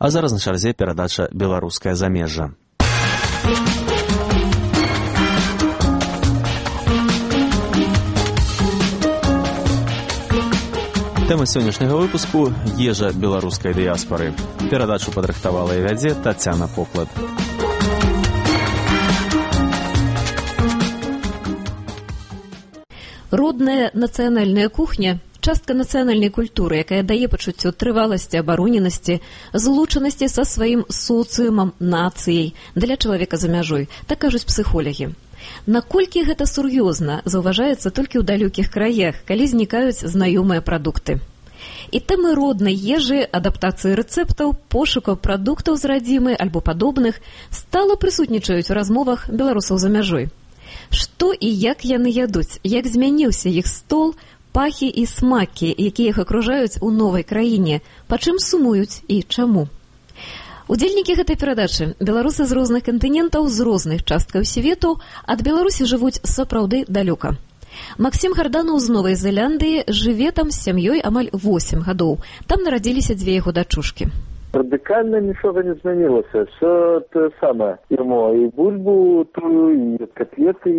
А зараз на чарзе перадача «Беларускае замежжа». Тэма сённяшняга выпуску – ежа беларускай дыяспары. Перадачу падрыхтавала і вядзе Тацяна Поклад. Родная нацыянальная кухня – частка нацыянальнай культуры, якая дае пачуццё трываласці, абароненасці, злучанасці са сваім соцыумам, нацыяй для чалавека за мяжой, так кажуць псіхолагі. Наколькі гэта сур'ёзна, заўважаецца толькі ў далёкіх краях, калі знікаюць знаёмыя прадукты. І тэмы роднай ежы, адаптацыі рэцэптаў, пошукаў прадуктаў з радзімы альбо падобных стала прысутнічаюць у размовах беларусаў за мяжой. Што і як яны ядуць, як змяніўся іх стол, пахі і смакі, якія іх акружаюць у новай краіне, па чым сумуюць і чаму. Удзельнікі гэтай перадачы – беларусы з розных кантынентаў, з розных часткаў свету, ад Беларусі жывуць сапраўды далёка. Максім Гарданаў з Новай Зеландыі жыве там з сям'ёй амаль 8 гадоў. Там нарадзіліся 2 яго дачушкі. Радикально ничего не изменилось. Все то самое. И бульбу, и котлеты,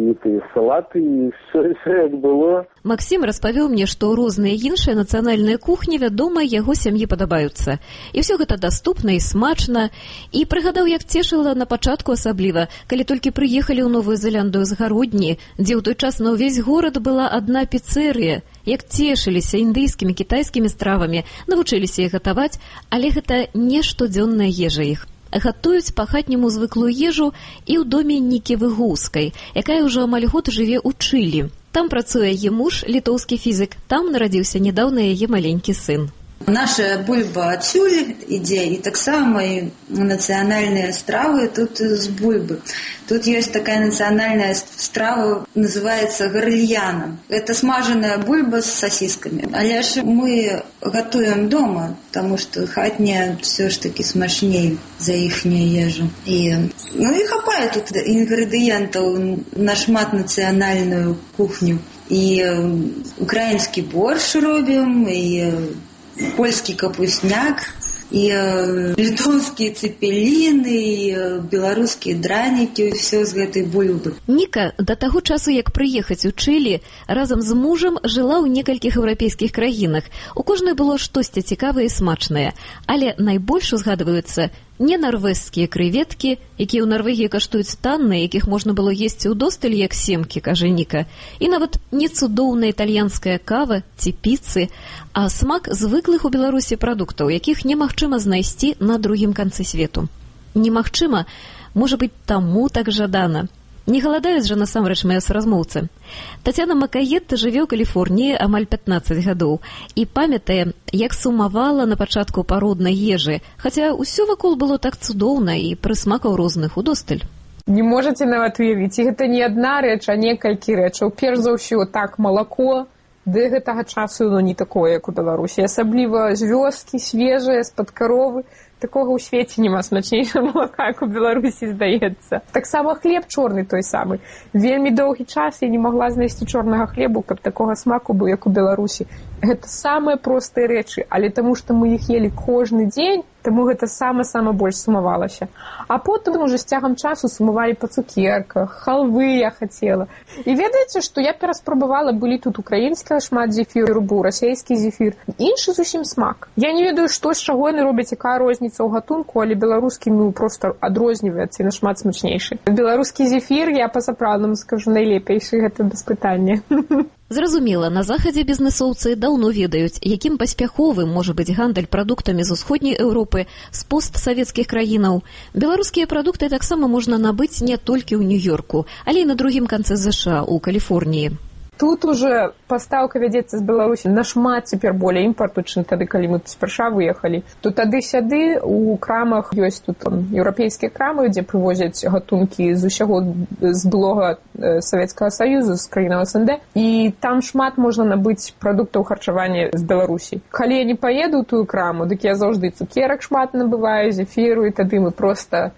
и салаты, и все как было. Максім распавёў мне, што розныя іншыя нацыянальныя кухні, вядома, яго сям'і падабаюцца. І ўсё гэта даступна і смачна. І прыгадаў, як цешыла на пачатку асабліва, калі толькі прыехалі ў Новую Зеландыю з гародні, дзе ў той час на ўвесь горад была адна піцэрыя, як цешыліся індыйскімі, кітайскімі стравамі, навучыліся іх гатаваць, але гэта не штодзённая ежа іх. Гатуюць па-хатняму звыклую ежу і ў доме Нікі Выгоўскай, якая ўжо амаль год жыве ў Чылі. Там працуе яе муж, літоўскі фізік, там нарадзіўся нядаўна яе маленькі сын. Наша бульба адсюль ідзе, і таксама і нацыянальныя стравы тут з бульбы. Тут ёсць такая нацыянальная страва, называецца гарыльяна. Это смажаная бульба з сасіскамі. Але ж мы гатуем дома, таму што хатняя все ж таки смачней за іхнюю ежу. І хапае тут інгрэдыентаў на шмат нацыянальную кухню. І украінскі борщ робім, і польскі капусняк, і літоўскія цэпеліны, і беларускія дранікі, ўсё з гэтай бульбы. Ніка да таго часу, як прыехаць у Чылі, разам з мужам жыла ў некалькіх еўрапейскіх краінах. У кожнай было штосьці цікавае і смачнае. Але найбольш узгадваюцца не нарвежскія крэветкі, якія ў Нарвегіі каштуюць танна, якіх можна было есці ўдосталь, як семкі, кажа Ніка. І нават не цудоўная італьянская кава ці піцы, а смак звыклых у Беларусі прадуктаў, якіх немагчыма знайсці на другім канцы свету. Немагчыма, можа быць, таму так жадана. Не галадаюць жа насамрэч мае суразмоўцы. Тацяна Макаетта жыве ў Каліфорніі амаль 15 гадоў і памятае, як сумавала на пачатку па роднай ежы, хаця ўсё вакол было так цудоўна і прысмакаў розных удосталь. Не можаце нават уявіць, і гэта не адна рэч, а некалькі рэчаў. Перш за ўсё, так, малако, да гэтага часу не такое, як у Беларусі. Асабліва з вёскі, свежае, з-пад каровы. Такога ў свеце няма смачнейшага малака, як у Беларусі, здаецца. Таксама хлеб чорны той самы. Вельмі доўгі час я не магла знайсці чорнага хлебу, каб такога смаку быў, як у Беларусі. Гэта самыя простыя рэчы, але таму, што мы іх елі кожны дзень, таму гэта сама больш сумавалася. А потым уже з цягам часу сумавалі па цукерках, халвы я хацела. І ведаеце, што я пераспрабавала, былі тут украінская шмат зефіру, быў расейскі зефір. Іншы зусім смак. Я не ведаю, што з чаго яны робяць, якая розніца ў гатунку, але беларускі проста адрозніваецца і нашмат смачнейшы. Беларускі зефір, я па-сапраўднаму скажу, найлепейшы, гэта без пытання. Зразумела, на захадзе бізнэсоўцы даўно ведаюць, якім паспяховым можа быць гандаль прадуктамі з усходняй Еўропы, з постсавецкіх краінаў. Беларускія прадукты таксама можна набыць не толькі ў Нью-Йорку, але і на другім канцы ЗША, у Каліфорніі. Тут уже пастаўка вядзецца з Беларусі нашмат цяпер болей імпарту, чым тады, калі мы спярша выехалі. То тады-сяды у крамах ёсць тут еўрапейскія крамы, дзе прывозяць гатункі з усяго з былога Савецкага Саюзу, з краінаў СНД, і там шмат можна набыць прадуктаў харчавання з Беларусі. Калі я не паеду ў тую краму, дык я заўжды цукерак шмат набываю, зефіру, і тады мы проста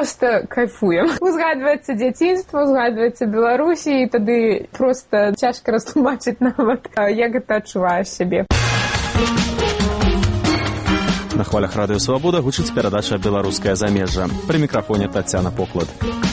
кайфуем. Узгадваецца дзяцінства, узгадваецца Беларусі, і тады проста цяжка растлумачыць нават, як гэта адчуваеш сябе. На хвалях радыё «Свабода» гучыць перадача «Беларускае замежжа». Пры мікрафоне Тацяна Поклад.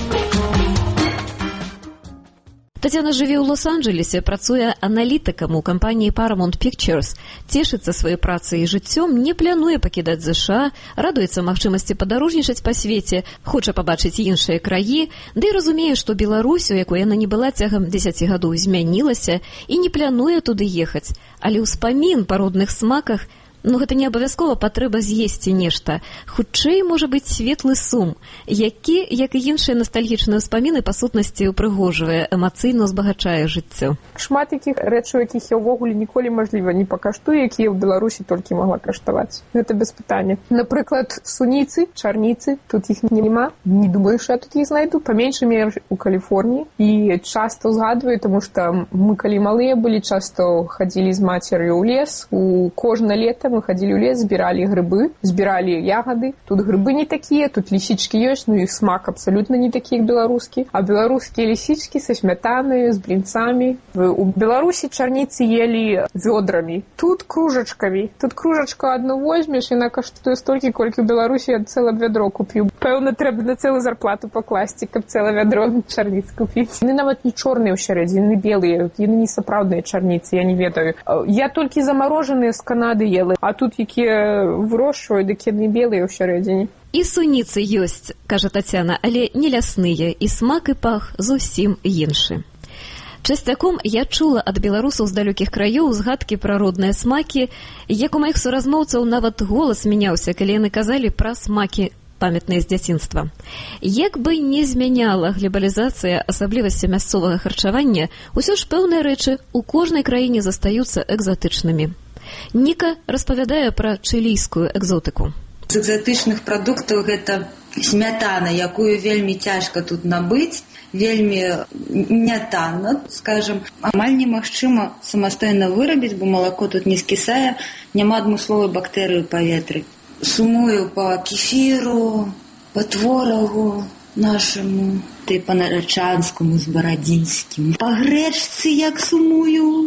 Тацяна жыве ў Лос-Анджелесе, працуе аналітыкам у кампаніі Paramount Pictures, цешыцца сваёй працай і жыццём, не плануе пакідаць ЗША, радуецца магчымасці падарожнічаць па свеце, хоча пабачыць іншыя краі, ды і разумее, што Беларусь, у якой яна не была цягам 10 гадоў, змянілася і не плануе туды ехаць. Але ўспамін па родных смаках, гэта не абавязкова патрэба з'есці нешта. Хутчэй можа быць светлы сум, які, як і іншыя настальгічныя ўспаміны, па сутнасці упрыгожвае, эмацыйна узбагачае жыццё. Шмат якіх рэчаў, якіх я ўвогуле ніколі, мажліва, не пакаштую, якія ў Беларусі толькі магла каштаваць. Гэта без пытання. Напрыклад, суніцы, чарніцы, тут іх няма. Не думаю, што я тут іх знайду. Па меншай меры у Каліфорніі. І часта ўзгадваю, таму што мы, калі малыя былі, часта хадзілі з мацер'ю ў лес. У кожна лета мы ходили в лес, збирали грибы, збирали ягоды. Тут грибы не такие, тут лисички есть, но их смак абсолютно не такие, как белорусские. А белорусские лисички со сметаной, с блинцами. У Беларуси чарницы ели ведрами, тут кружечками. Тут кружечку одну возьмешь, и она коштует столько, сколько в Беларуси я целое ведро купил. Певно, треба на целую зарплату покласти, как целое ведро чарниц купить. Они нават не черные усередині, они белые, они не соправдные чарницы, я не ведаю. Я только замороженные с Канады ела. А тут якія вырошчваюць, дык яны белыя ўсярэдзіне. І суніцы ёсць, кажа Тацяна, але не лясныя, і смак і пах зусім іншы. Часцяком я чула ад беларусаў з далёкіх краёў згадкі пра родныя смакі, як у маіх суразмоўцаў нават голас мяняўся, калі яны казалі пра смакі памятныя з дзяцінства. Як бы не змяняла глобалізацыя асаблівасці мясцовага харчавання, усё ж пэўныя рэчы ў кожнай краіне застаюцца экзатычнымі. Ніка распавядае пра чылійскую экзотыку. З экзатычных прадуктаў гэта смятана, якую вельмі цяжка тут набыць, вельмі нятанна, скажам. Амаль немагчыма самастойна вырабіць, бо малако тут не скісае, няма адмысловай бактэрыі ў паветры. Сумую па кефіру, па творагу нашаму, ты па нарачанскаму з барадзінскім. Па грэчцы як сумую.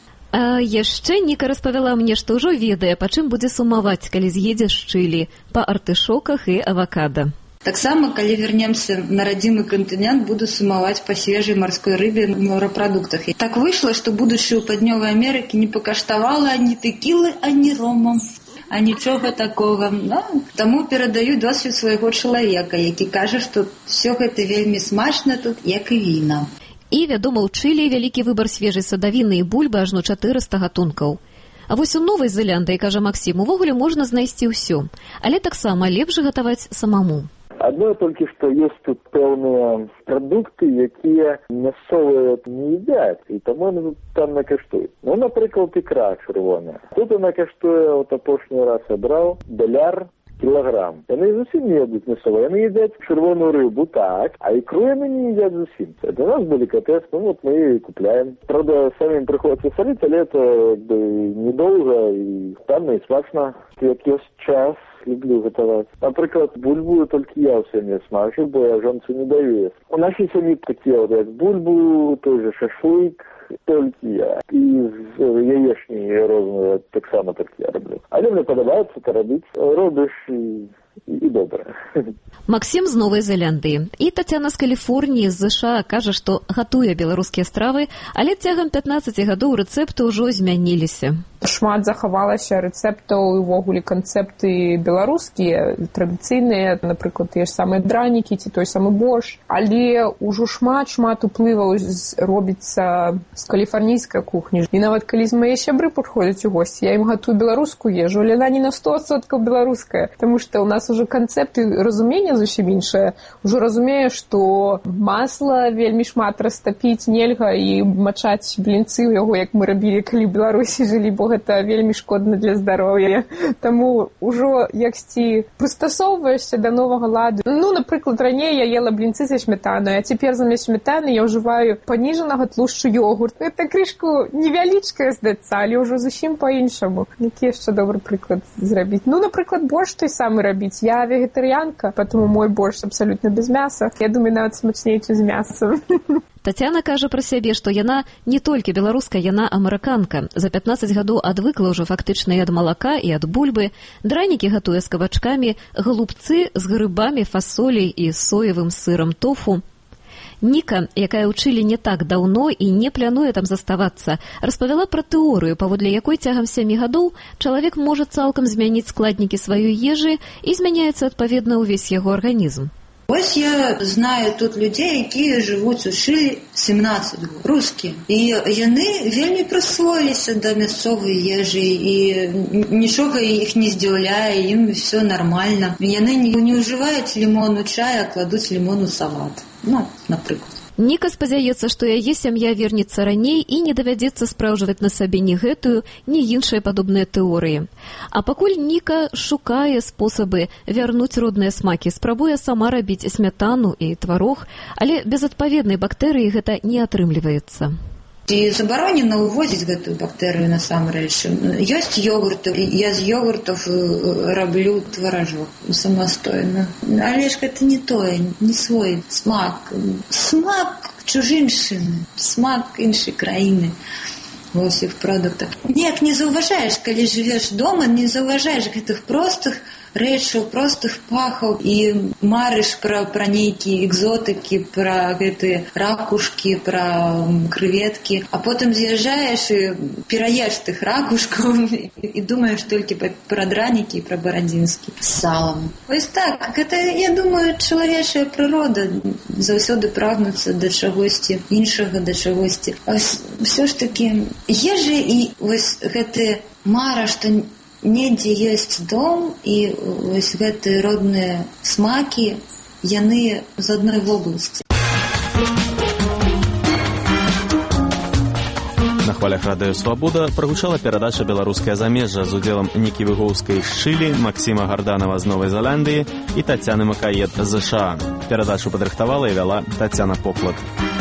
А яшчэ Ніка распавяла мне, што ўжо ведае, па чым будзе сумаваць, калі з'едзе з Чылі, па артышоках і авакада. Таксама, калі вернемся на радзімы кантынент, буду сумаваць па свежай марской рыбе і морапрадуктах. І так выйшла, што будучы ў паўднёвай Амерыкі не пакаштавала ані тэкілы, ані рома, а нічога такога. Таму перадаю досвед свайго чалавека, які кажа, што ўсё гэта вельмі смачна тут, як і віна. І, вядома, у Чылі вялікі выбар свежай садавіны і бульбы, ажно 400 гатункаў. А вось у Новай Зеландыі, кажа Максім, увогуле можна знайсці ўсё, але таксама лепш гатаваць самому. Одно толькі што ёсць тут пэўныя прадукты, якія мясцовыя не едят, і таму яны там накаштуюць. Напрыклад, ікра чырвоная. Тут яна каштуе, апошні раз я браў, $1 кілограм. Яны зусім не ядуць мясцовыя, яны едят чырвоную рыбу, так, а ікру яны не едят зусім. Это у нас деликатес, мы ее купляем. Правда, самим приходится солить, але это недолго, и танно, и смачно. Як есть час, люблю готовать. Например, бульбу только я все не смажу, бо я жонцу не даю. У нас есть они такие вот, как бульбу, той же шашлык, только я. И яєчні розные так само так я роблю. Але мне подобається це робити. Робиш і добре. Максім з Новай Зеландыі. І Тацяна з Каліфорніі, з ЗША, кажа, што гатуе беларускія стравы, але цягам 15 гадоў рэцэпты ўжо змяніліся. Шмат захавалася рэцэптаў і ўвогуле канцэпты беларускія, традыцыйныя, напрыклад, тыя ж самыя дранікі ці той самы боршч, але ўжо шмат уплываў робіцца з каліфарнійскай кухні. І нават калі з мае сябры падходзяць у госці, я ім гатую беларускую ежу, але яна не на 100% беларуская, таму што ў нас уже канцэпты разумення зусім іншае. Ужо разумею, што масла вельмі шмат растапіць нельга і мачаць блінцы ў яго, як мы рабілі, калі ў Беларусі жылі, бо гэта вельмі шкодна для здароўя. Таму ўжо яксьці прыстасоўваешся да новага ладу. Напрыклад, раней я ела блінцы са сметанай, а цяпер замест сметаны я ўжываю паніжанага тлушчу йогурт. Гэта крышку невялічкая, здаецца, але ўжо зусім па-іншаму. Які яшчэ добры прыклад зрабіць? Напрыклад, боршч той самы рабіць. Я вегетарыянка, потому мой борщ абсолютно без мяса. Я думаю, нават смачней, чым з мясом. Тацяна кажа пра сябе, што яна не толькі беларуска, яна амерыканка. За 15 гадоў адвыкла ўжо фактычна і ад малака, і ад бульбы. Дранікі гатуе з кабачкамі, голубцы з грыбамі, фасолей і соевым сырам тофу. Ніка, якая ў Чылі не так даўно і не плануе там заставацца, распавяла пра тэорыю, паводле якой цягам 7 гадоў чалавек можа цалкам змяніць складнікі сваёй ежы і змяняецца адпаведна ўвесь яго арганізм. Ось я знаю тут людей, якія жывуць у Чылі 17 год, рускія. І яны вельмі прысвоіліся да мясцовай ежы, і нічога іх не здзіўляе, ім все нормально. Яны не ўжываюць лімон у чай, а кладуць лімон у салат. Ну, напрыклад. Ніка спадзяецца, што яе сям'я вернецца раней і не давядзецца спраўджваць на сабе ні гэтую, ні іншыя падобныя тэорыі. А пакуль Ніка шукае спосабы вярнуць родныя смакі, спрабуе сама рабіць смятану і тварог, але без адпаведнай бактэрыі гэта не атрымліваецца. І забаронена ўвозіць гэтую бактэрыю насамрэч. Ёсць ёгурты, я з ёгуртаў раблю тваражок самастойна. Але ж гэта не тое, не свой смак. Смак чужыншчыны, смак іншай краіны ва ўсіх прадуктах. Неяк не заўважаеш, калі жывеш дома, не заўважаеш гэтых простых рэчаў, простых пахаў і марыш пра нейкія экзотыкі, пра гэтыя ракушкі, пра крэветкі, а потым з'язджаеш і пераеш тых ракушкаў і думаеш толькі пра дранікі і пра барадзінскі з салам. Вось так, гэта, я думаю, чалавечая прырода заўсёды прагнуцца да чагосьці іншага, да чагосьці. Усё ж такі ежа і вось гэтая мара, што недзе ёсць дом, і вось гэтыя родныя смакі, яны з адной вобласці. На хвалях радыё «Свабода» прагучала перадача «Беларускае замежжа» з удзелам Нікі Выгоўскай з Чылі, Максіма Гарданава з Новай Зеландыі і Тацяны Макаед з США. Перадачу падрыхтавала і вяла Тацяна Поплат.